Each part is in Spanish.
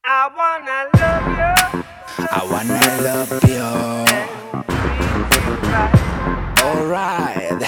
I wanna love you. I wanna love you. Alright.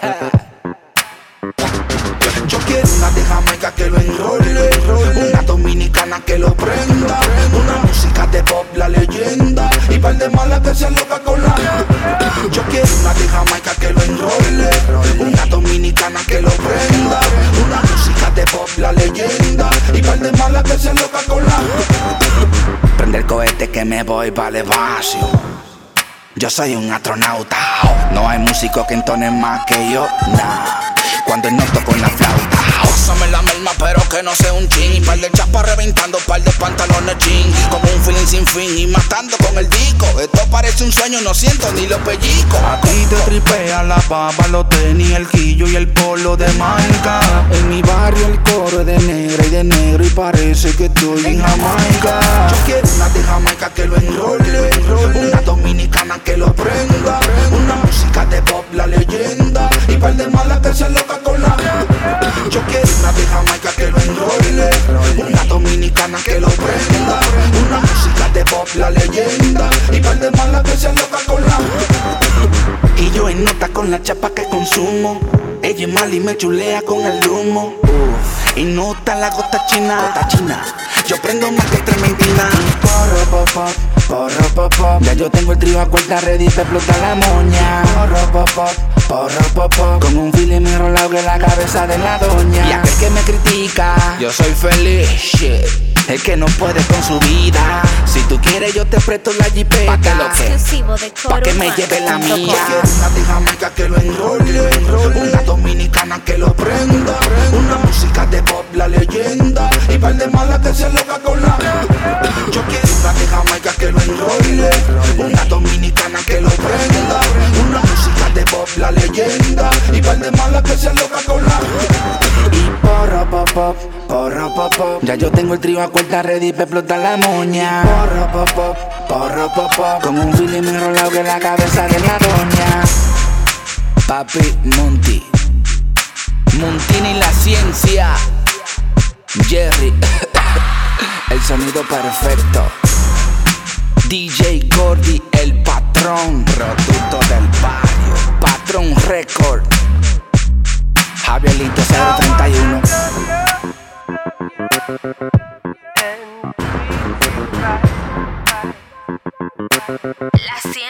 Yo quiero una de Jamaica que lo enrole, una dominicana que lo prenda, una música de pop, la leyenda, y par de malas que se loca con la. Yo quiero una de Jamaica que lo enrole, una dominicana que lo prenda, una música de pop, la leyenda, y par de malas que se loca con la. Prende el cohete que me voy para el espacio. Yo soy un astronauta. No hay músico que entone más que yo, nah. Cuando noto con la flauta, pásame la merma pero que no sea un chin. Par de chapas reventando, par de pantalones jean. Como un feeling sin fin y matando con el disco. Esto parece un sueño, no siento ni los pellizcos. A ti te tripea la baba, los tenis, el quillo y el polo de marca. En mi barrio el coro es de negra y de negro y parece que estoy en Jamaica. Yo quiero una de Jamaica que lo enrole, una dominicana que lo prenda, una música de pop, la leyenda, y par de malas que se loca con la. Yo quiero una de Jamaica que lo enrole, una dominicana que lo prenda, una música de pop, la leyenda, y par de malas que se loca con la. Y yo en nota con la chapa que consumo. Ella es mala y me chulea con el humo. Y nota la gota china. Yo prendo más que tremendina. Porro pop, porro pop. Ya yo tengo el trío a cuerda ready para explotar la moña. Porro pop. Con un feeling me enrolado que la cabeza de la doña. Y aquel que me critica, yo soy feliz, shit. El que no puede con su vida. Si tú quieres yo te presto la jipeta. Pa' que lo que, pa' que me lleve la mía. Yo quiero una de Jamaica que lo enrole, una dominicana que lo prenda, una música de pop, la leyenda, y par de malas que se loca con la. Yo quiero una de Jamaica que lo enrole, una dominicana que lo prenda, una música de pop, la leyenda, y par de malas que se loca con la. Y porro pop, porro pop. Ya yo tengo el trío a cuerda ready para explotar la moña. Porro pop. Con un feeling enrolado que la cabeza de la doña. Papi Monty, Montini la ciencia. Jerry, el sonido perfecto. DJ Gordy, el patrón. Producto del barrio. Patrón Record. Javierito 031. La